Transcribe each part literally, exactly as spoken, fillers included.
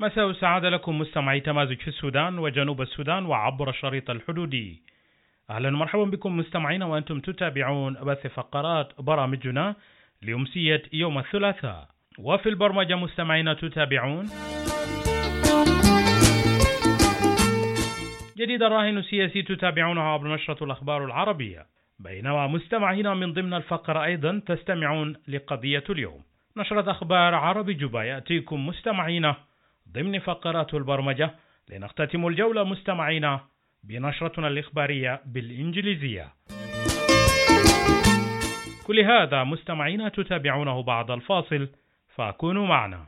مساء السعادة لكم مستمعي تمازج في السودان وجنوب السودان وعبر الشريط الحدودي. أهلا ومرحبا بكم مستمعين وأنتم تتابعون بث فقرات برامجنا لأمسية يوم الثلاثاء. وفي البرمجة مستمعين تتابعون جديد الراهن السياسي تتابعونه عبر نشرة الأخبار العربية، بينما مستمعين من ضمن الفقرة أيضا تستمعون لقضية اليوم، نشرة أخبار عربي جوبا يأتيكم مستمعين ضمن فقرات البرمجة. لنختتم الجولة مستمعين بنشرتنا الإخبارية بالإنجليزية. كل هذا مستمعين تتابعونه بعد الفاصل، فكونوا معنا.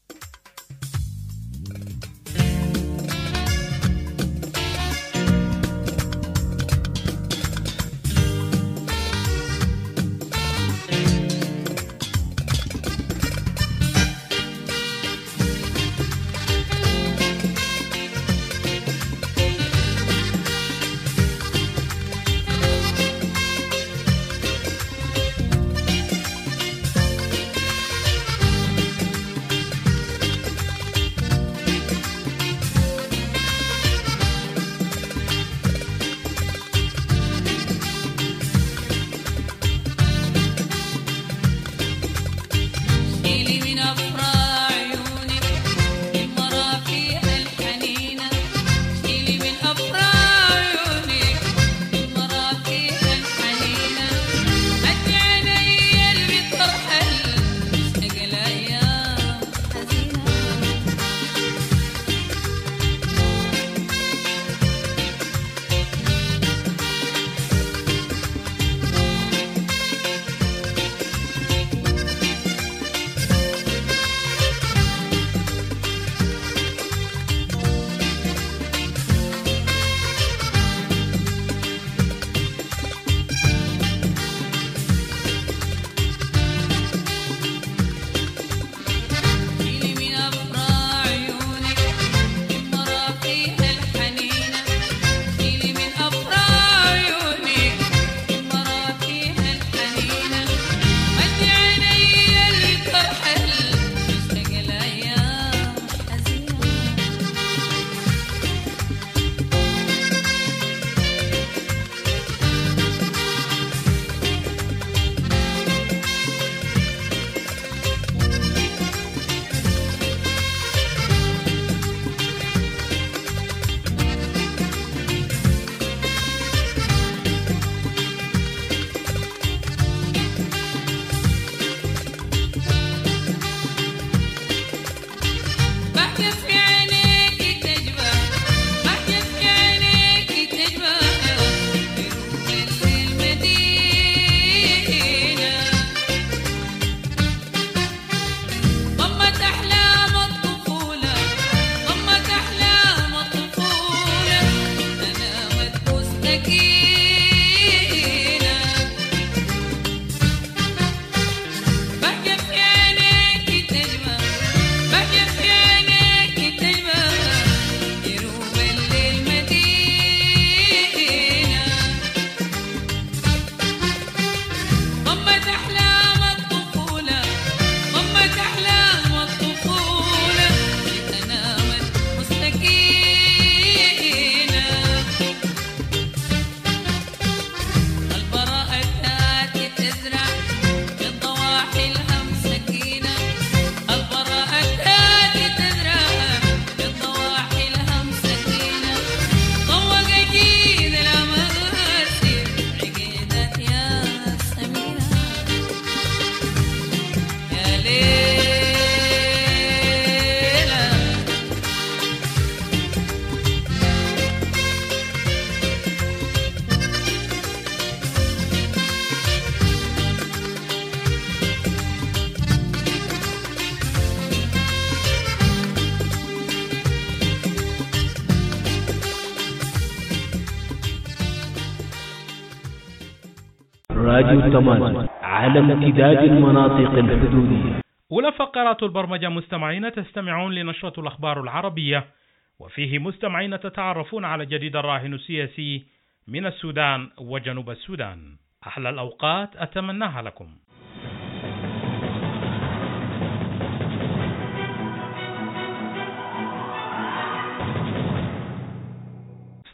راديو تمازج على امتداد المناطق الحدودية. أولى فقرات البرمجة مستمعين تستمعون لنشرة الأخبار العربية، وفيه مستمعين تتعرفون على جديد الراهن السياسي من السودان وجنوب السودان. أحلى الأوقات أتمناها لكم.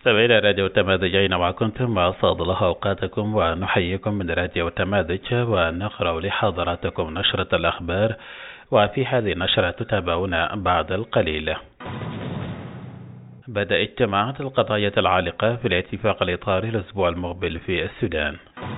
مستمعينا راديو التماذج أينما كنتم، أسعد الله أوقاتكم ونحييكم من راديو التماذج ونقرأ لحضراتكم نشرة الأخبار، وفي هذه النشرة تتابعون بعد القليل. بدأ اجتماعات القضايا العالقة في الاتفاق الإطاري الأسبوع المقبل في السودان.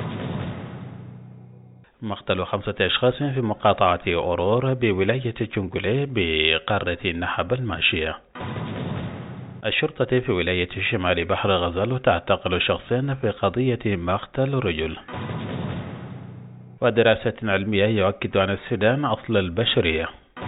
مقتل خمسة أشخاص في مقاطعة أورور بولاية جنجولي بقارة النحب الماشية. الشرطة في ولاية شمال بحر غزال تعتقل شخصين في قضية مقتل رجل. ودراسة علمية يؤكد أن السودان أصل البشرية.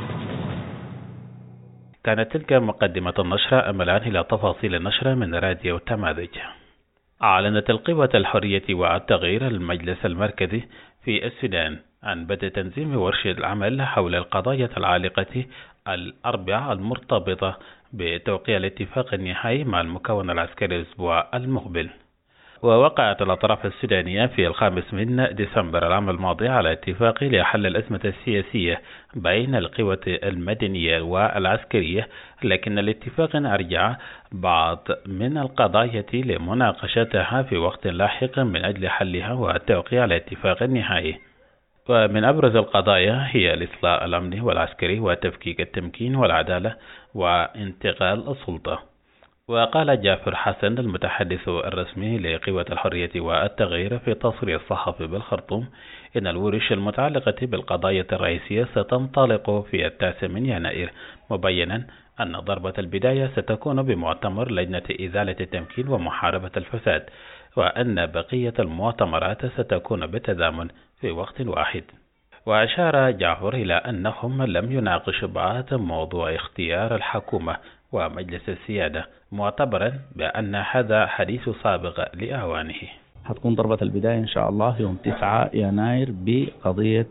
كانت تلك مقدمة النشرة. أملان إلى تفاصيل النشرة من راديو التماذج. أعلنت القوى الحرية والتغيير المجلس المركزي في السودان عن بدء تنظيم ورشة العمل حول القضايا العالقة الأربعة المرتبطة بتوقيع الاتفاق النهائي مع المكون العسكري الأسبوع المقبل. ووقعت الأطراف السودانية في الخامس من ديسمبر العام الماضي على اتفاق لحل الأزمة السياسية بين القوى المدنية والعسكرية، لكن الاتفاق أرجع بعض من القضايا لمناقشتها في وقت لاحق من أجل حلها والتوقيع على الاتفاق النهائي. ومن أبرز القضايا هي الإصلاح الأمني والعسكري وتفكيك التمكين والعدالة وانتقال السلطة. وقال جعفر حسن المتحدث الرسمي لقوى الحرية والتغيير في تصريح الصحفي بالخرطوم إن الورش المتعلقة بالقضايا الرئيسية ستنطلق في التاسع من يناير، مبينا أن ضربة البداية ستكون بمؤتمر لجنة إزالة التمكين ومحاربة الفساد، وأن بقية المؤتمرات ستكون بالتزامن في وقت واحد. وأشار جعفر إلى أنهم لم يناقشوا بعد موضوع اختيار الحكومة ومجلس السيادة، معتبرا بأن هذا حديث سابق لأوانه. حتكون ضربة البداية إن شاء الله يوم تسعة يناير بقضية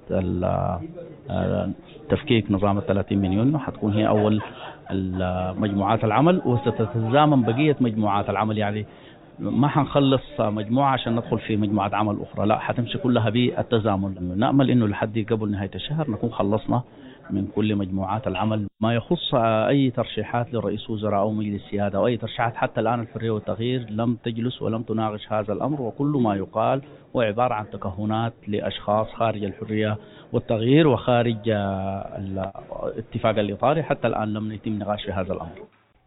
تفكيك نظام الثلاثين من يونيو. حتكون هي أول مجموعات العمل وستتزامن بقية مجموعات العمل، يعني ما حنخلص مجموعة عشان ندخل في مجموعة عمل أخرى، لا حتمشي كلها بالتزامن. نأمل إنه لحد قبل نهاية الشهر نكون خلصنا من كل مجموعات العمل. ما يخص أي ترشيحات لرئيس وزراء أو مجلس سيادة أو أي ترشيحات، حتى الآن الحرية والتغيير لم تجلس ولم تناقش هذا الأمر، وكل ما يقال هو عبارة عن تكهنات لأشخاص خارج الحرية والتغيير وخارج الاتفاق الإطاري. حتى الآن لم يتم نقاش في هذا الأمر.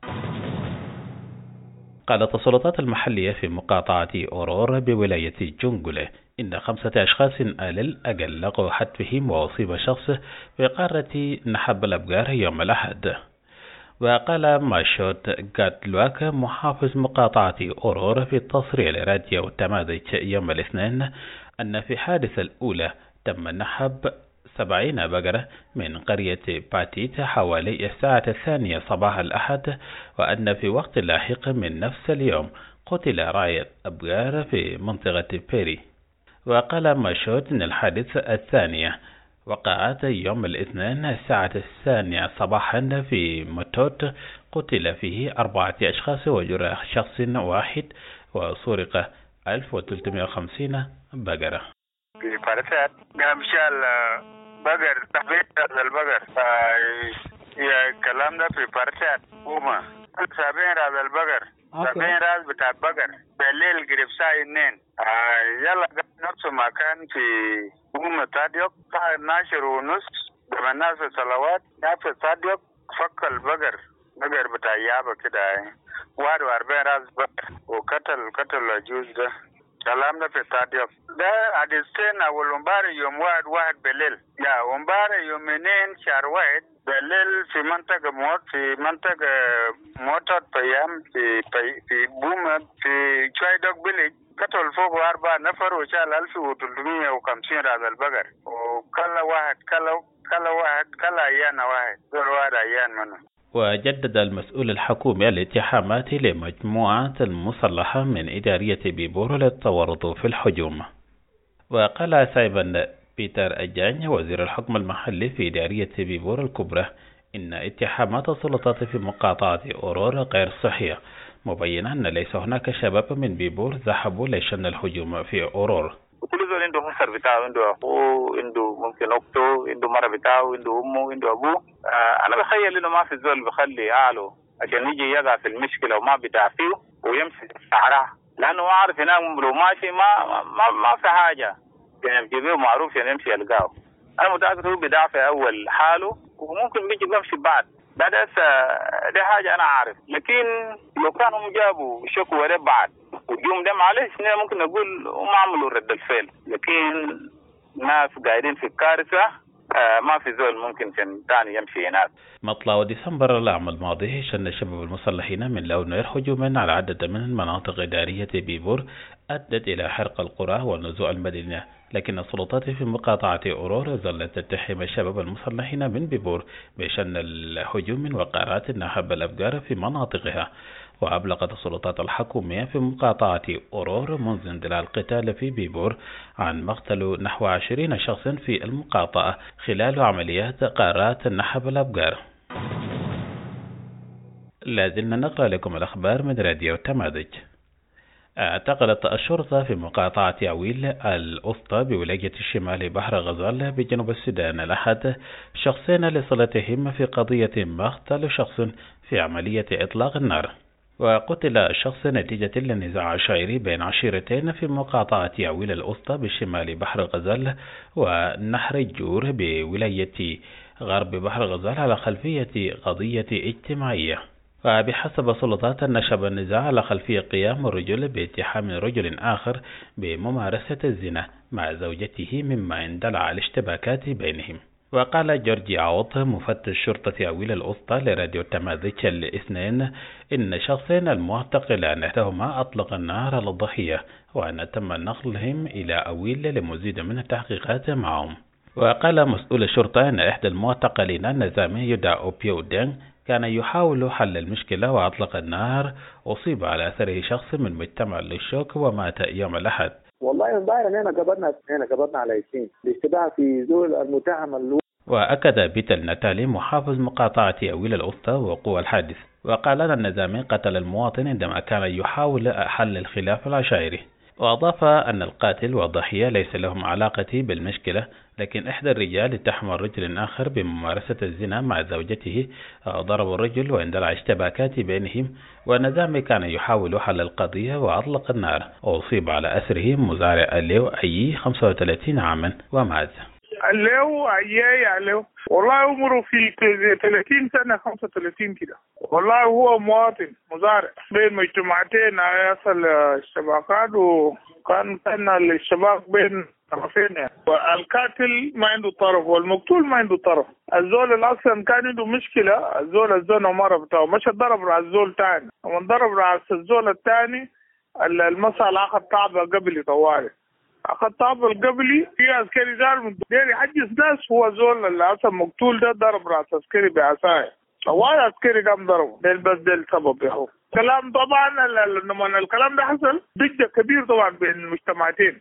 قالت السلطات المحلية في مقاطعة أورور بولاية جنجولي إن خمسة أشخاص على الأقل لقوا حتفهم وأصيب شخص في قارة نحب الأبقار يوم الأحد. وقال ماشوت قاتلواك محافظ مقاطعة أورور في التصريح لراديو التماذج يوم الاثنين أن في حادثة الأولى تم نحب سبعين بقرة من قرية باتيت حوالي الساعة الثانية صباح الأحد، وأن في وقت لاحق من نفس اليوم قتل راعي أبقار في منطقة بيري. وقال ماشوت أن الحادثة الثانية وقعت يوم الاثنين الساعة الثانية صباحا في متوت، قتل فيه أربعة أشخاص وجرح شخص واحد، وسرق ألف وثلاثمائة وخمسين بقرة. بقر تحبيت هذا البقر يا كلام ده في بارتات وما سابين هذا البقر سابين راس بتاع البقر بالليل قريب ساعة اثنين يلا نفس مكان في أم تاديوك ساعة اثناشر ونص لما الناس صلوات نفس تاديوك فك البقر بقر بتاع يابا كده واحد وأربعين راس بقر وقتل قتل الجوز ده. كلام ده في تاديوك ده حديثين أول مباري يوم واحد واحد بالليل يا مباري يومين شهر واحد بالليل في منطقة موت في منطقة موتات بيام في في بوما في شوي دوك بيلي قتل فوق أربعة نفر وشال ألف وثلاثمائة وخمسين هذا البقر وكلا واحد كلا كلا واحد كلا أيان واحد دول واحد أيان منه. وجدد المسؤول الحكومي الاتهامات لمجموعة المسلحة من إدارية بيبور للتورط في الهجوم. وقال سايبان بيتر أجاني وزير الحكم المحلي في إدارية بيبور الكبرى إن اتهامات السلطات في مقاطعة أورور غير صحيحة، مبينا أن ليس هناك شباب من بيبور ذهبوا لشن الهجوم في أورور. كل زول عنده حسر بتاعه، عنده أخوه، عنده ممكن أخته، عنده مرة بتاعه، عنده أمه، عنده أبوه. آه أنا بخيل إنه ما في زول بخلي أهله عشان يجي يقع في المشكلة وما بدافعه ويمشي في الصحراء، لأنه ما عارف هناك لو ماشي ما ما ما في حاجة يعني جيبه معروف يعني يمشي يلقاه. أنا متأكد هو بدافع أول حاله وممكن بيجي بيمشي بعد بعد هسه دي حاجة أنا عارف. لكن لو كانوا جابوا شكوى ده بعد واليوم ده معلش ممكن نقول هم عملوا رد الفعل، لكن ناس قاعدين في الكارثة ما في زول ممكن ثاني يمشي هناك. مطلع ديسمبر العام الماضي شن الشباب المسلحين من لونير هجوما على عدد من المناطق إدارية بيبور أدت إلى حرق القرى والنزوع المدنية، لكن السلطات في مقاطعة أورور ظلت تتهم الشباب المسلحين من بيبور بشن الهجوم من وقارات النهب الأفجار في مناطقها. وأبلغت السلطات الحكومية في مقاطعة أورور منذ اندلاع القتال في بيبور عن مقتل نحو عشرين شخصا في المقاطعة خلال عمليات قارات النحب الأبجار. لازلنا نقرأ لكم الأخبار من راديو تماذج. اعتقلت الشرطة في مقاطعة عويل الأسطى بولاية الشمال بحر غزال بجنوب السودان الأحد شخصين لصلتهم في قضية مقتل شخص في عملية إطلاق النار. وقتل الشخص نتيجة لنزاع عشائري بين عشيرتين في مقاطعة عويل الأسطى بشمال بحر غزال ونهر الجور بولاية غرب بحر غزال على خلفية قضية اجتماعية. وبحسب سلطات نشب النزاع على خلفية قيام الرجل باتهام رجل آخر بممارسة الزنا مع زوجته مما اندلع الاشتباكات بينهم. وقال جورجي عوض مفتش شرطة عويل الأسطى لراديو تماذج الاثنين إن شخصين المعتقلان أحدهما أطلق النار على الضحية وأن تم نقلهم إلى عويل لمزيد من التحقيقات معهم. وقال مسؤول الشرطة أن إحدى المعتقلين النظامي يدعى أوبيو دينغ كان يحاول حل المشكلة وأطلق النار، أصيب على أثره شخص من مجتمع للشوك ومات يوم الأحد. والله امبارح هنا قبضنا هنا قبضنا على اثنين باشتباه في زول المتهم اللي. وأكد بيتل نتالي محافظ مقاطعة عويل الأسطى وقوع الحادث، وقال أن النظامي قتل المواطن عندما كان يحاول حل الخلاف العشائري. وأضاف أن القاتل والضحية ليس لهم علاقة بالمشكلة، لكن إحدى الرجال اتهم الرجل آخر بممارسة الزنا مع زوجته، ضرب الرجل واندلع اشتباكات بينهم، والنظام كان يحاول حل القضية وأطلق النار. وأصيب على أسره مزارع الليو أي خمسة وثلاثين عاما ومات. الليو أي الليو والله عمره في ثلاثين سنة خمسة وثلاثين كده، والله هو مواطن مزارع بين مجتمعتين يصل اشتباكات، وكان كان الاشتباك بين طرفين يعني. والقاتل ما عنده طرف والمقتول ما عنده طرف. الزول الأصلا كان عنده مشكلة، الزول الزول مرة بتاعه مش ضرب راس الزول تاني، ومن ضرب راس الزول التاني المسألة أخذ طابة قبلي طوالي، أخذ طابة القبلي في عسكري زار من دير يحجز ناس، هو زول اللي أصلا مقتول ده ضرب راس عسكري بعصاية، طوالي عسكري قام ضربه ده بس ده السبب يهو. كلام طبعا لما الكلام ده حصل ضجة كبير طبعا بين المجتمعتين.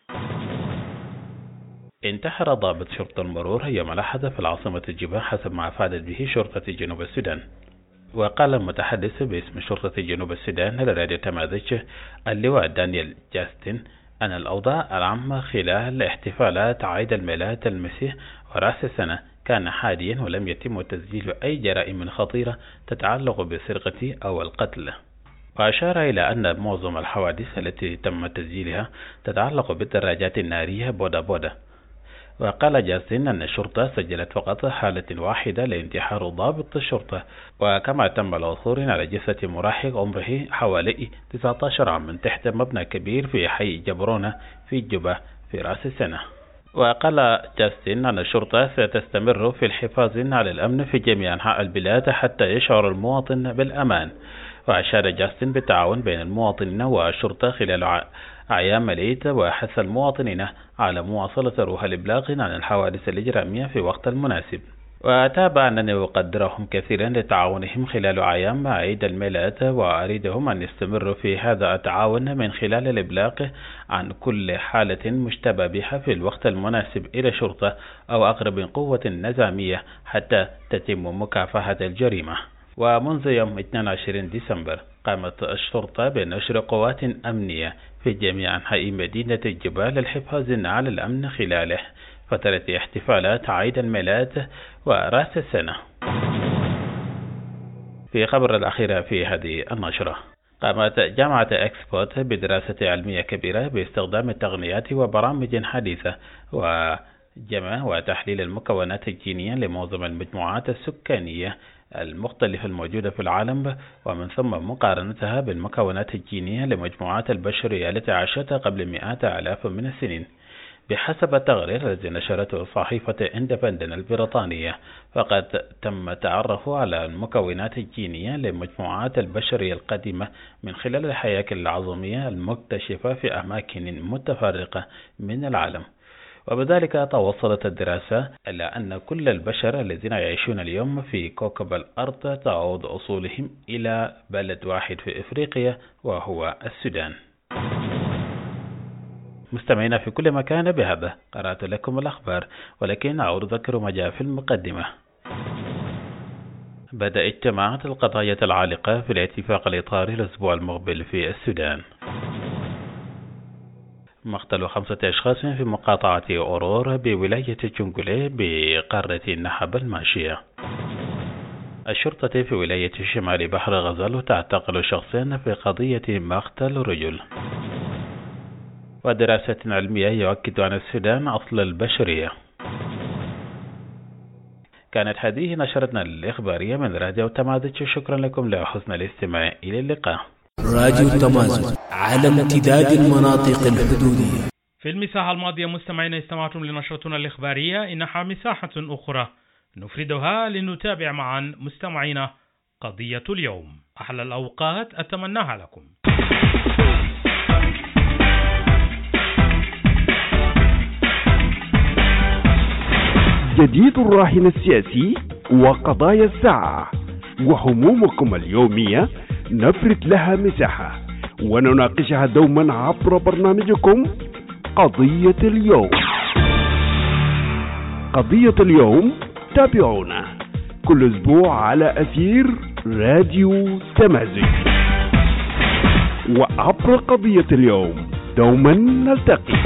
انتحر ضابط شرطة المرور يوم الأحد في العاصمة الجبال حسب ما أفادت به شرطة جنوب السودان. وقال المتحدث باسم شرطة جنوب السودان لراديو تماذج اللواء دانيال جاستن أن الأوضاع العامة خلال احتفالات عيد الميلاد المسيح ورأس السنة كان حاديا ولم يتم تسجيل أي جرائم خطيرة تتعلق بالسرقة أو القتل. وأشار إلى أن معظم الحوادث التي تم تسجيلها تتعلق بالدراجات النارية بودا بودا. وقال جاستن أن الشرطة سجلت فقط حالة واحدة لانتحار ضابط الشرطة، وكما تم العثور على جثة مراهق عمره حوالي تسعة عشر عاما تحت مبنى كبير في حي جبرونة في جبة في رأس السنة. وقال جاستن أن الشرطة ستستمر في الحفاظ على الأمن في جميع أنحاء البلاد حتى يشعر المواطن بالأمان. وأشار جاستن بالتعاون بين المواطنين والشرطة خلال أعيام العيد، وحث المواطنين على مواصلة روح الإبلاغ عن الحوادث الإجرامية في وقت المناسب. وتابع أنني أقدرهم كثيرا لتعاونهم خلال أعيام عيد الميلاد، وأريدهم أن يستمروا في هذا التعاون من خلال الإبلاغ عن كل حالة مشتبه بها في الوقت المناسب إلى الشرطة أو أقرب قوة نظامية حتى تتم مكافحة الجريمة. ومنذ يوم اثنين وعشرين ديسمبر قامت الشرطة بنشر قوات أمنية في جميع أنحاء مدينة الجبال للحفاظ على الأمن خلال فترة احتفالات عيد الميلاد ورأس السنة. في خبر الأخير في هذه النشرة، قامت جامعة إكسبوت بدراسة علمية كبيرة باستخدام التقنيات وبرامج حديثة وجمع وتحليل المكونات الجينية لمعظم المجموعات السكانية المختلفة الموجودة في العالم، ومن ثم مقارنتها بالمكونات الجينية لمجموعات البشرية التي عاشت قبل مئات آلاف من السنين. بحسب التقرير الذي نشرته صحيفة إندبندن البريطانية، فقد تم التعرف على المكونات الجينية لمجموعات البشرية القديمة من خلال الهياكل العظمية المكتشفة في أماكن متفرقة من العالم، وبذلك توصلت الدراسة إلى أن كل البشر الذين يعيشون اليوم في كوكب الأرض تعود أصولهم إلى بلد واحد في إفريقيا وهو السودان. مستمعين في كل مكان، بهذا قرأت لكم الأخبار، ولكن أعود أذكر ما جاء في المقدمة. بدأ اجتماعات القضايا العالقة في الاتفاق الإطاري الأسبوع المقبل في السودان. مقتل خمسة أشخاص في مقاطعة أورور بولاية جنجولي بقارة النحب الماشية. الشرطة في ولاية شمال بحر غزال تعتقل شخصين في قضية مقتل رجل. ودراسة علمية يؤكد أن السودان أصل البشرية. كانت هذه نشرتنا الإخبارية من راديو تمازج. شكرا لكم لحسن الاستماع. إلى اللقاء. راديو تمازج على امتداد المناطق الحدودية. في المساحة الماضية مستمعين استمعتم لنشرتنا الإخبارية، إنها مساحة أخرى نفردها لنتابع معا مستمعينا قضية اليوم. أحلى الأوقات أتمناها لكم. جديد الراهن السياسي وقضايا الساعة وهمومكم اليومية نفرد لها مساحة ونناقشها دوما عبر برنامجكم قضية اليوم. قضية اليوم تابعونا كل أسبوع على أثير راديو تمازج، وعبر قضية اليوم دوما نلتقي.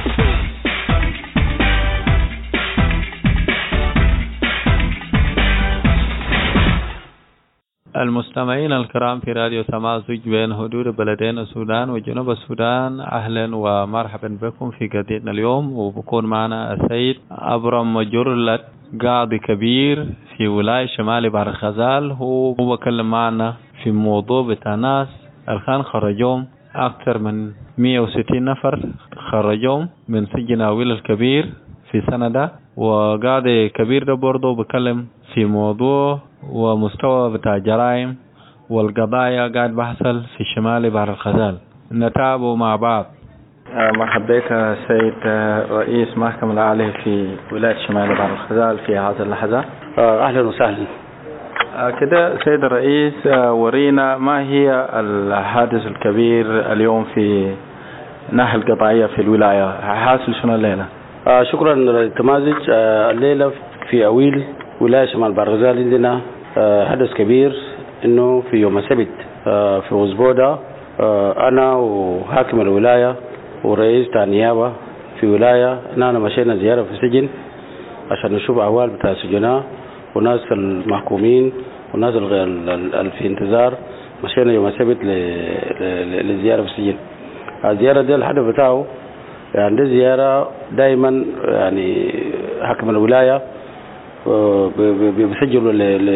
المستمعين الكرام في راديو تمازج بين حدود بلدين السودان وجنوب السودان، أهلا ومرحبا بكم في قضيتنا اليوم. وبكون معنا السيد أبرم جرلت، قاضي كبير في ولاية شمال بحر غزال. هو هو بكلم معنا في موضوع بتاع ناس الخان خرجوهم أكثر من مئة وستين نفر خرجوهم من سجن أويل الكبير في سنة ده. وقاضي كبير ده برضه بكلم في موضوع ومستوى بتاع جرائم والقضايا قاعد بحصل في شمال بحر الغزال. نتابعوا مع بعض. مرحبا بك سيد رئيس محكمة العالية في ولاية شمال بحر الغزال في هذه اللحظة. أهلا وسهلا. كده سيد الرئيس، ورينا ما هي الحادث الكبير اليوم في ناحية القضائية في الولاية، حاصل شنو الليلة؟ آه شكرا تمازج. آه الليلة في أويل ولاية شمال بحر الغزال عندنا آه حدث كبير، إنه في يوم السبت آه في أسبوع آه أنا وحاكم الولاية ورئيس النيابة في ولاية أنا مشينا زيارة في السجن عشان نشوف أحوال بتاع السجناء وناس المحكومين والناس اللي في انتظار. مشينا يوم السبت لزيارة في السجن. الزيارة دي الهدف بتاعه يعني دي زيارة دائما، يعني حاكم الولاية بيسجلوا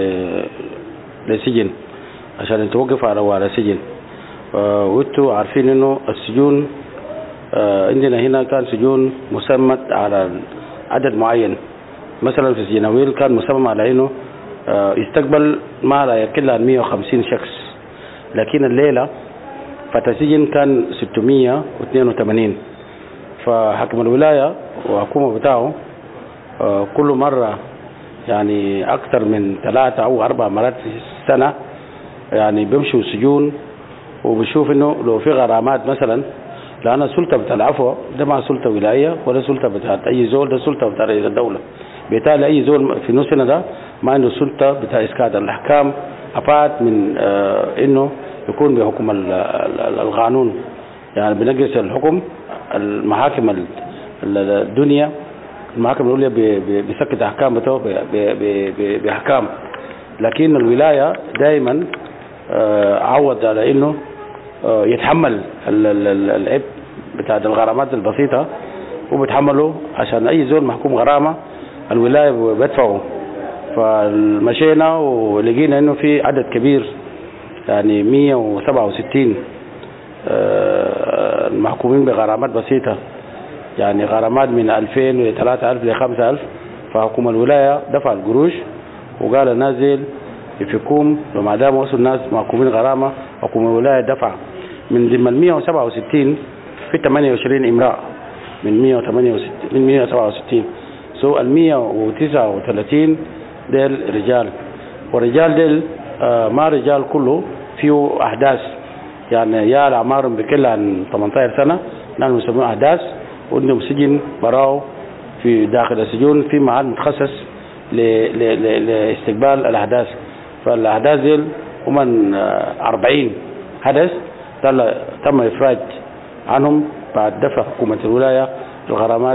للسجن عشان نتوقف على على السجن. وانتوا عارفين انه السجون عندنا هنا كان سجون مسمى على عدد معين. مثلا في سجن أويل كان مسمى على انه يستقبل ما لا يقل عن مئة وخمسين شخص، لكن الليلة فتح السجن كان ستمئة واثنين وثمانين. فحكم الولاية وحكومة بتاعه كل مرة يعني أكثر من ثلاثة أو أربع مرات في السنة يعني بيمشوا السجون وبيشوف إنه لو في غرامات مثلا، لأن السلطة بتاع العفو ده ما سلطة ولاية ولا سلطة بتاع أي زول، ده سلطة بتاع رئيس الدولة. بالتالي أي زول في نصنا ده ما عنده سلطة بتاع إسقاط الأحكام أفاد من آه إنه يكون بحكم القانون، يعني بنقص الحكم. المحاكم الدنيا المحاكم الأولى بسكت أحكام بتوع بأحكام، لكن الولاية دائما عوض على إنه يتحمل العبء بتاع الغرامات البسيطة وبتحمله عشان أي زول محكوم غرامة الولاية بدفعه. فمشينا ولقينا إنه في عدد كبير يعني مية وسبعة وستين المحكومين بغرامات بسيطة، يعني غرامات من ألفين لثلاثة آلاف لخمسة آلاف. فحكومة الولاية دفع القروش وقال نازل يفكوم، وما دام وصل الناس محكومين غرامة حكومة الولاية دفع من ضمن مية وسبعة وستين في ثمانية وعشرين امرأة من مية وثمانية وستين من مية وسبعة وستين. سو ال مية وتسعة وثلاثين ديل رجال، والرجال ديل آه ما رجال كله فيه أحداث، يعني يا الأعمارهم بكل عن ثمانية عشر سنة نحن نسميه أحداث، وعندهم سجن براو في داخل السجون في معهد متخصص لاستقبال الأحداث. فالأحداث ديل هم أربعين حدث تم إفراج عنهم بعد دفع حكومة الولاية الغرامات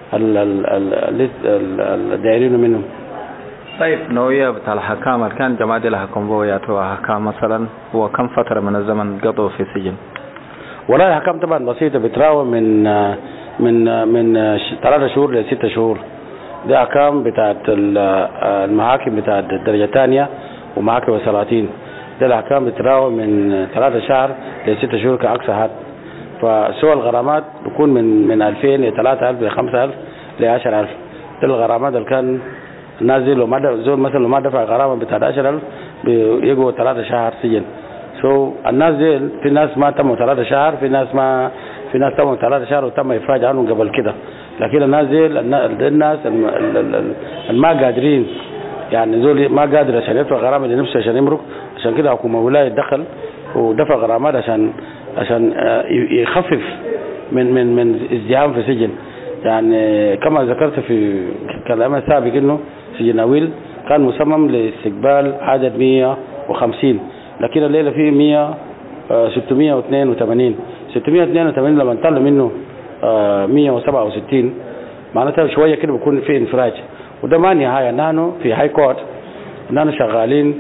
الدائرين منهم. طيب نوعية بتاع الحكام كان جماعة الحكام بوياتوا حكام مثلا هو كم فترة من الزمن قضوا في السجن؟ والله الحكام طبعا بسيطة بتراوح من من من ثلاثة شهور لستة شهور. دي أحكام بتاعت المحاكم بتاعت الدرجة الثانية ومحاكم السلاطين. دي الأحكام بتراوح من ثلاثة شهر لستة شهور كأقصى حد. فسوى الغرامات بيكون من من ألفين لثلاثة آلاف لخمسة آلاف لعشرة آلاف. دي الغرامات اللي كان نازل وما زول مثلا ما دفع غرامة بتاعت عشرة آلاف بيجوا ثلاثة شهر سجن. سو الناس دي في ناس ما تموا ثلاثة شهر، في ناس ما في ناس تموا ثلاثة شهر وتم إفراج عنهم قبل كده. لكن الناس دي الناس ما قادرين، يعني زول ما قادر عشان يدفع غرامة لنفسه عشان يمرق، عشان كده حكومة الولاية دخل ودفع غرامات عشان عشان يخفف من من من ازدحام في السجن. يعني كما ذكرت في كلام السابق انه سجن أويل كان مصمم لاستقبال عدد مية وخمسين، لكن الليلة فيه مية ستمية واثنين وثمانين ستمية واثنين وثمانين لما نطلع منه مية وسبعة وستين معناتها شوية كده بيكون في انفراج. وده ما نهاية، نحن في هاي كورت نحن شغالين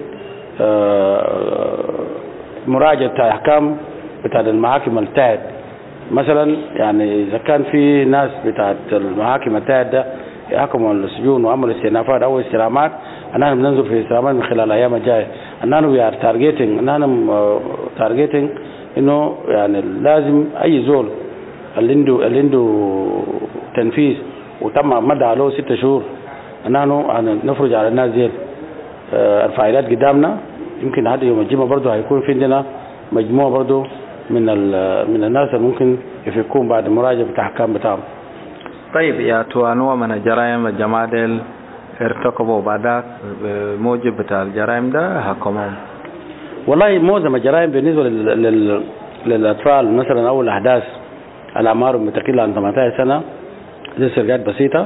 مراجعة أحكام بتاعت المحاكم التاعت. مثلا يعني إذا كان في ناس بتاعت المحاكم التاعت ده يحكموا السجون وعملوا استئنافات أو استلامات، نحن بننظر في استلامات من خلال الأيام الجاية. نحن we are targeting نحن targeting إنه يعني لازم أي زول اللي عنده اللي عنده تنفيذ وتم مدى عليه ستة شهور نحن نفرج على الناس دي. الفاعلات قدامنا يمكن هذا يوم الجمعة برضه هيكون في عندنا مجموعة برضه من من الناس اللي ممكن يفكون بعد مراجعة الأحكام بتاعهم. طيب يا توانوا من الجرائم الجماعة ديل ارتكبوا بعدك موجب بتاع الجرائم ده حكمهم؟ والله معظم الجرائم بالنسبة لل للأطفال مثلا أو الأحداث الأعمار متقلة عن ثمانية عشر سنة دي سرقات بسيطة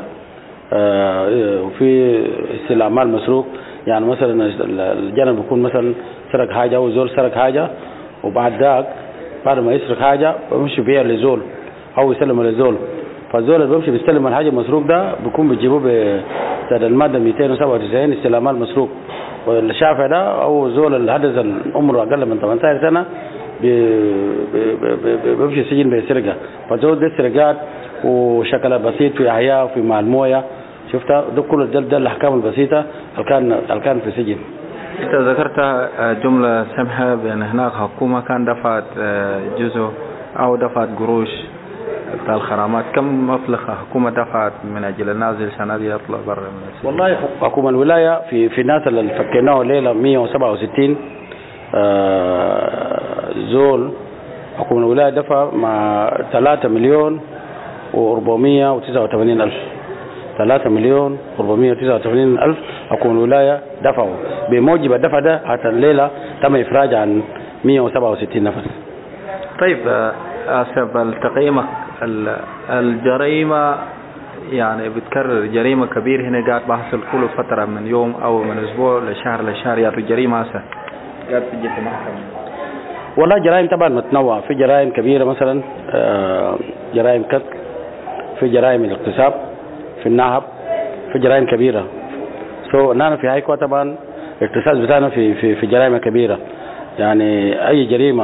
وفي استلامات مسروق. يعني مثلا الجانب بيكون مثلا سرق حاجة أو زول سرق حاجة وبعد ذاك بعد ما يسرق حاجة بيمشي بيها لزول أو يسلم لزول، فالزول اللي بيمشي بيستلم الحاجة المسروق ده بيكون بيجيبوه بسعر المادة مئتين وسبعة وتسعين استلامات مسروق. والشافع ده أو زول اللي حدث العمر أقل من ثمانية عشر سنة بيمشي السجن بسرقة. فزول ده سرقات وشكل بسيط في أحياء وفي مع الموية، شفتها ده كل ده, ده الأحكام البسيطة اللي كان اللي كان في السجن. أنت ذكرت جملة سمحة بأن هناك حكومة كان دفعت جزء أو دفعت قروش بتاع الغرامات. كم مبلغ حكومة دفعت من أجل النازل عشان يطلع برا من السجن؟ والله حكومة الولاية في في الناس اللي فكيناه الليلة مية وسبعة وستين زول. حكومة الولاية دفع مع ثلاثة مليون وأربعمية وتسعة وثمانين ألف ثلاثة مليون وأربعمية وتسعة وثمانين ألف حكومة الولاية دفعوا. بموجب الدفع ده حتى الليلة تم إفراج عن مية وسبعة وستين نفس. طيب آسف التقييمك الجريمة يعني بتكرر جريمة كبير هنا قاعد بحصل كل فترة من يوم أو من أسبوع لشهر لشهر يا الجريمة هسه قاعد تجي في محكمة؟ والله جرائم طبعا متنوعة. في جرائم كبيرة مثلا جرائم قتل، في جرائم الاغتصاب، في النهب، في جرائم كبيرة. سو نحن في هايكو طبعا الاختصاص بتاعنا في في في جرائم كبيرة. يعني أي جريمة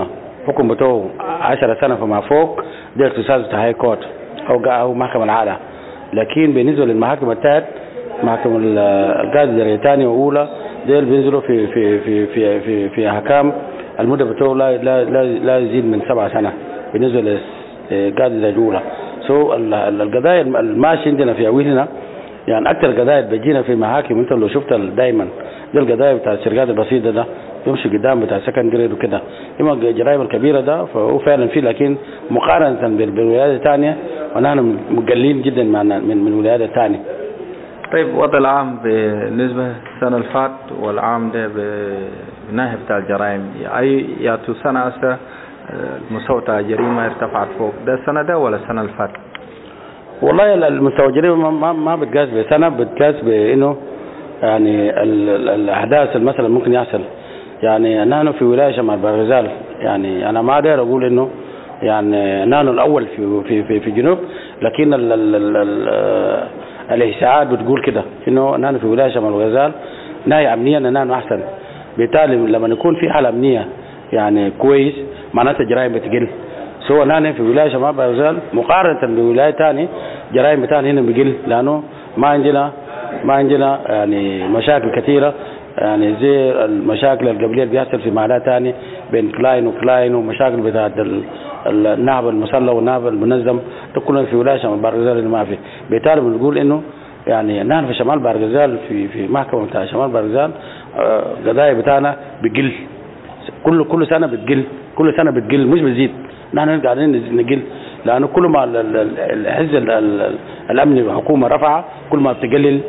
حكم بتوعه عشرة سنة فما فوق ده اختصاص بتاع هاي كورت أو أو محكمة العالة. لكن بالنسبة للمحاكم التالت محكمة القاضي الدرجة الثانية وأولى ديل بينزلوا في في في في في في أحكام المدة بتوعه لا لا لا لا يزيد من سبع سنة بالنسبة للقاضي الدرجة الأولى. سو القضايا الماشي عندنا في أولنا يعني أكثر قضايا بتجينا في محاكم أنت لو شفت دائما دي القضايا بتاع السرقات البسيطة ده يمشي قدام بتاع سكن جريد وكده. إما الجرائم الكبيرة ده فهو فعلا فيه لكن مقارنة بالولايات الثانية ونحن مقلين جدا من من الولايات الثانية. طيب وضع العام بالنسبة للسنة اللي فات والعام ده بالناحية بتاع الجرائم أي ياتو سنة أسا المستوى بتاع الجريمة ارتفعت فوق ده السنة ده ولا السنة اللي فات؟ والله المستوى الجريمة ما ما بتقاس بسنة بتقاس بإنه يعني الأحداث مثلا ممكن يحصل. يعني نحن في ولاية شمال بارغزال يعني أنا ما أقدر أقول إنه يعني نحن الأول في في في, في جنوب لكن ال ال ال ال الإحصاءات بتقول كده إنه نحن في ولاية شمال بارغزال ناحية أمنية نحن أحسن. بالتالي لما يكون في حالة أمنية يعني كويس معناتها الجرائم بتقل. سواء نحن في ولاية شمال بارغزال مقارنة بولاية ثانية جرائم بتاعنا هنا بقل لأنه ما عندنا ما عندنا يعني مشاكل كثيرة يعني زي المشاكل القبلية اللي بيحصل في محلات ثانية بين كلاين وكلاين ومشاكل بتاعت النهب المسلح والنهب المنظم ده كلنا في ولاية شمال بارغزال اللي ما في. بالتالي بنقول إنه يعني نحن في شمال بارغزال في في محكمة بتاع شمال بارغزال قضايا بتاعنا بقل كل كل سنة بتقل كل سنة بتقل مش بتزيد. نحن قاعدين نقل لأنه كل ما الحز الأمني والحكومة رفع كل ما بتقلل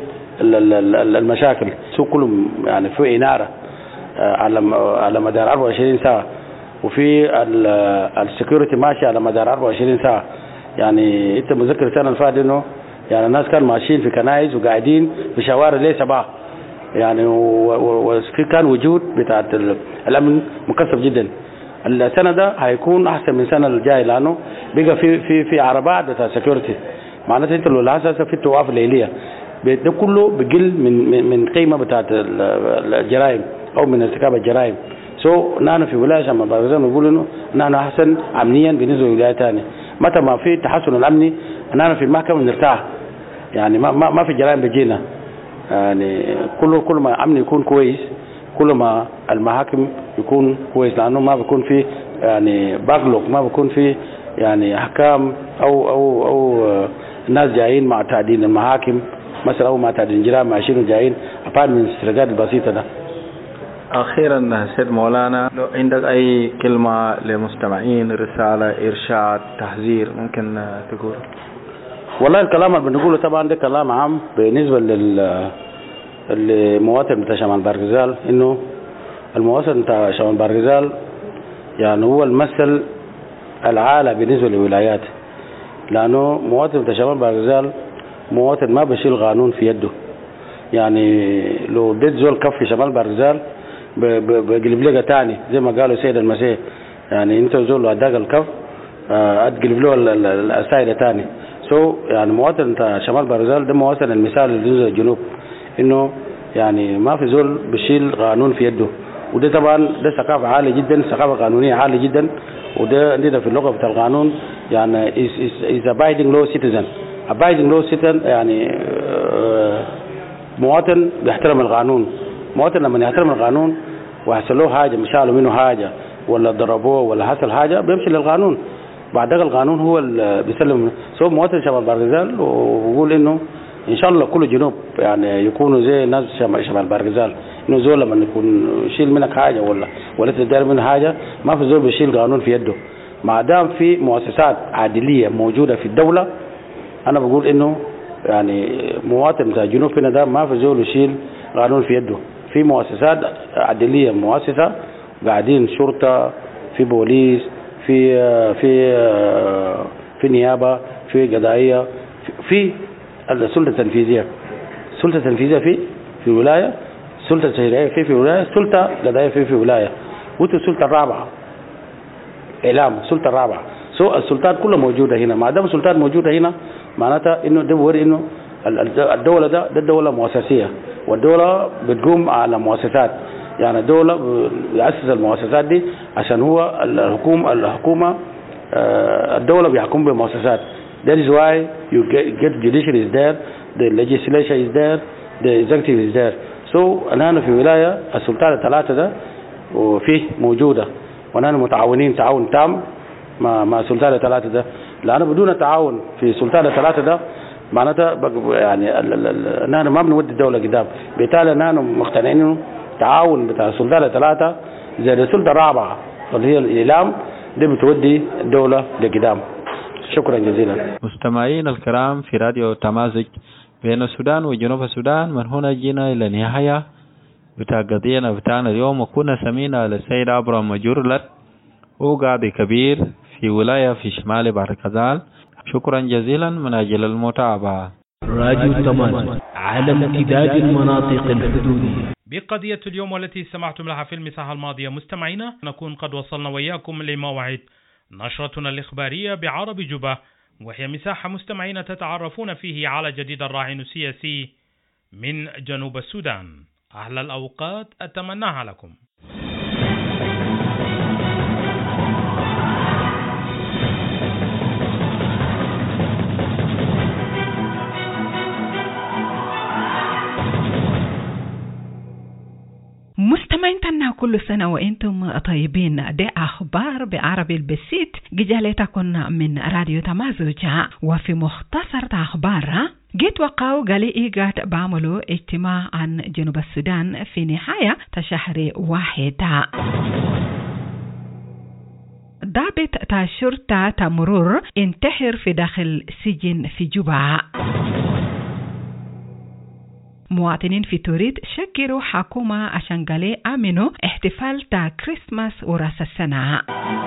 المشاكل. سوق كلهم يعني في إنارة على على مدار أربعة وعشرين ساعة وفي السكيورتي ماشي على مدار أربعة وعشرين ساعة. يعني أنت مذكر السنة اللي فاتت إنه يعني الناس كانوا ماشيين في كنايس وقاعدين في شوارع ليه صباح يعني وفي كان وجود بتاع الأمن مكثف جدا. السنة ده هيكون أحسن من السنة الجاية لأنه بقى في في في عربات بتاع سكيورتي معناته أنت لو لاحظت في الطواف الليلية ده كله بقل من من قيمة بتاعت الجرائم أو من ارتكاب الجرائم. سو نحن في ولاية شمال بارغزال نقول إنه نحن أحسن أمنيا بالنسبة لولايات ثانية. متى ما في تحسن الأمني نحن في المحكمة نرتاح يعني ما ما ما في جرائم بتجينا يعني كله كل ما أمن يكون كويس كل ما المحاكم يكون كويس لأنه ما بيكون في يعني باغلوك ما بيكون في يعني أحكام أو أو أو الناس جايين مع تعديل المحاكم مثلا أو مع تعديل الجرائم ماشيين جايين أبعد من السرقات البسيطة ده. أخيرا سيد مولانا لو عندك أي كلمة للمستمعين رسالة إرشاد تحذير ممكن تقول؟ والله الكلام اللي بنقوله طبعا ده كلام عام بالنسبة لل المواطن بتاع شمال بارغزال إنه المواطن بتاع شمال بارغزال يعني هو المثل العالي بالنسبة للولايات لأنه مواطن بتاع شمال بارغزال مواطن ما بيشيل قانون في يده. يعني لو ديت زول كف في شمال بارغزال بقلب لقى تاني زي ما قالوا سيد المسيح يعني انت زول لو اداك الكف اتقلب له السايدة تاني. سو يعني مواطن بتاع شمال بارغزال ده مواطن المثال للجزء الجنوب انه يعني ما في زول بيشيل قانون في يده. وده طبعا ده ثقافة عالية جدا ثقافة قانونية عالية جدا. وده عندنا في اللغة بتاع القانون يعني is is is abiding law citizen abiding law citizen يعني مواطن بيحترم القانون. مواطن لما يحترم القانون وحصل له حاجة مشالوا منه حاجة ولا ضربوه ولا حصل حاجة بيمشي للقانون بعد ذلك القانون هو اللي بيسلم. سو مواطن شمال بارغزال وبقول انه ان شاء الله كل جنوب يعني يكونوا زي ناس شمال بارغزال انه زول لما يكون يشيل منك حاجة ولا ولا تدار منه حاجة ما في زول بيشيل قانون في يده. ما دام في مؤسسات عادلية موجودة في الدولة انا بقول انه يعني مواطن بتاع جنوب هنا ده ما في زول يشيل قانون في يده. في مؤسسات عادلية مؤسسة قاعدين شرطة في بوليس في في في نيابة في قضائية في السلطة التنفيذية السلطة التنفيذية في في ولاية السلطة التشريعية في في ولاية السلطة القضائية في في ولاية وانتو السلطة الرابعة إعلام السلطة الرابعة. سو السلطات كلها موجودة هنا. ما دام السلطات موجودة هنا معناتها انه ده بوري انه الدولة ده ده دولة مؤسسية والدولة بتقوم على مؤسسات. يعني الدولة يأسس المؤسسات دي عشان هو الحكومة الحكومة الدولة بيحكم بمؤسسات. That is why you get, get judiciary is there, the legislature is there, the executive is there. So الآن في ولاية السلطات الثلاثة ده وفيه موجودة، ونحن متعاونين تعاون تام مع مع السلطات الثلاثة ده، لأنه بدون تعاون في السلطات الثلاثة ده معناتها يعني نحن ما بنودي الدولة قدام. بالتالي نحن مقتنعين إنه تعاون بتاع السلطات الثلاثة زي السلطة الرابعة اللي هي الإعلام دي بتودي الدولة لقدام. شكرا جزيلا. مستمعين الكرام في راديو تمازج بين السودان وجنوب السودان، من هنا جينا إلى النهاية بتاع قضينا بتاعنا اليوم، وكنا سمينا للسيد أبرام مجرلت، هو قاضي كبير في ولاية في شمال بحر الغزال. شكرا جزيلا من أجل المتابعة. راديو تمازج على امتداد المناطق الحدودية. بقضية اليوم والتي سمعتم لها في المساحة الماضية مستمعينا، نكون قد وصلنا وإياكم لموعد نشرتنا الإخبارية بعرب جوبا، وهي مساحة مستمعين تتعرفون فيه على جديد الراهن السياسي من جنوب السودان. أحلى الأوقات أتمناها لكم. مستمعين تنا كل سنة وإنتم طيبين. دي أخبار بعربي البسيط جالتكن من راديو تمازج. وفي مختصر أخبار جيت وقعوا قالي إيجاد بعملوا اجتماع عن جنوب السودان في نهاية شهر واحد. ضابط تا شرطة تا مرور انتحر في داخل سجن في جوبا. مواطنين في توريد شكروا حكومة عشان قالي آمنوا احتفال تا كريسماس وراس السنة.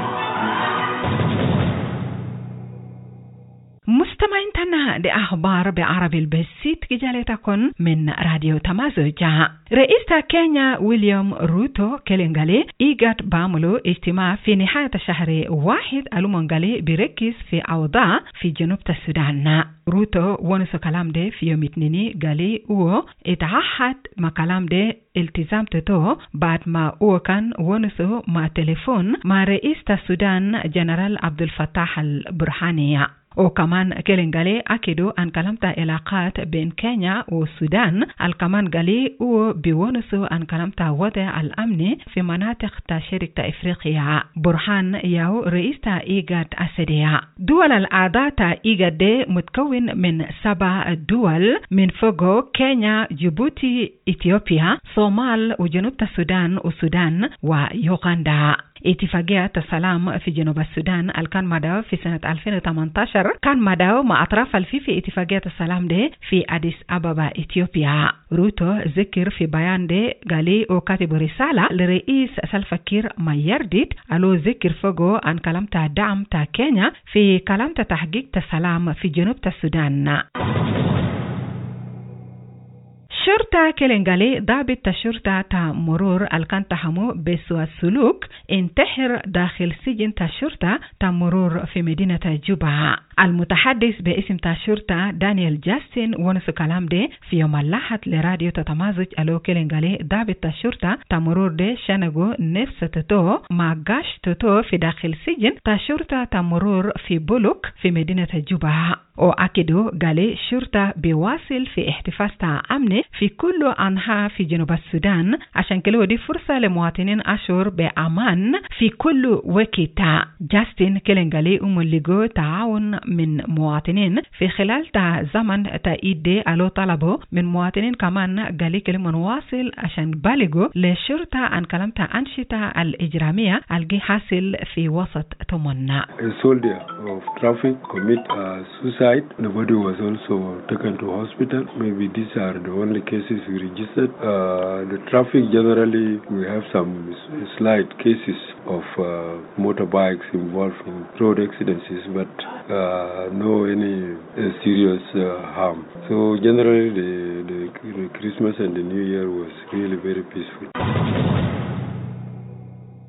مستمعين تنا دي أخبار بعربي البسيط جالتكن من راديو تمازج. رئيس كينيا ويليام روتو كلينغالي إيجاد بعملوا اجتماع في نهاية شهر واحد ألومنغالي بركز في أوضاع في جنوب السودان. روتو ونسو كلام ده في يوم اثنين قالي هو اتعهد ما كلام ده التزام تتو بعد ما هو كان ونسو مع تليفون مع رئيس السودان جنرال عبد الفتاح البرهاني. وكمان كلينغالي أكدوا أن كلمت علاقات بين كينيا والسودان. الكمان قالي وبيونسوا أن كلمت وضع الأمن في مناطق شركة إفريقيا. برهان ياو رئيس إيجاد أسديا. دول الأعضاء إيجاد متكون من سبع دول من فوقه كينيا، جيبوتي، إثيوبيا، صومال وجنوب السودان والسودان ويوغندا. اتفاقية السلام في جنوب السودان الكان مداو في سنة ألفين وثمانية عشر كان مداو مع أطراف الفي في اتفاقية السلام دي في أديس أبابا إثيوبيا. روتو ذكر في بيان دي قالي وكاتب رسالة لرئيس سلفا كير مايرديت ألو ذكر فوقو أن كلمت دعم تا كينيا في كلمت تحقيق السلام في جنوب السودان. شرطة كلينغالي ضابط شرطة تا مرور الكان تهمو بسوء السلوك انتحر داخل سجن شرطة تا مرور في مدينة جوبا. المتحدث باسم شرطة دانيال جاستن ونسو كلام دي في يوم الأحد لراديو تتمازج ألو كلينغالي ضابط شرطة تا مرور دي شنغو نفس تتو ما غاش تتو في داخل سجن شرطة تا مرور في بولوك في مدينة جوبا. وأكدوا قالي شرطة بيواصل في احتفاظ أمن في كل أنحاء في جنوب السودان عشان كله دي فرصة لمواطنين أشعر بأمان في كل وقت. جاستن كلينغالي أموليغو تعاون من مواطنين في خلال تا زمن تأييد ألو طلبوا من مواطنين كمان قالي كلمة واصل عشان بالغوا للشرطة عن كلمة أنشطة الإجرامية الجي حاصل في وسط تمنى. A soldier of traffic commit uh, suicide. The body was also taken to hospital. Maybe these are the only cases we registered. Uh, the traffic generally we have some slight cases of uh, motorbikes involved in road accidents, but uh, no any uh, serious uh, harm. So generally the, the, the Christmas and the New Year was really very peaceful.